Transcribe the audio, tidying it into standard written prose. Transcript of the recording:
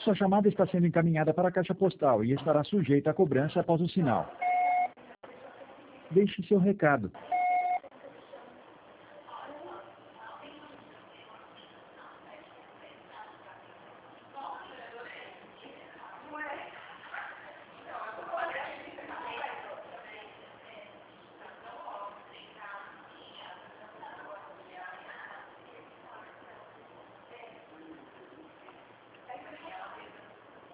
Sua chamada está sendo encaminhada para a caixa postal e estará sujeita a cobrança após o sinal. Deixe seu recado.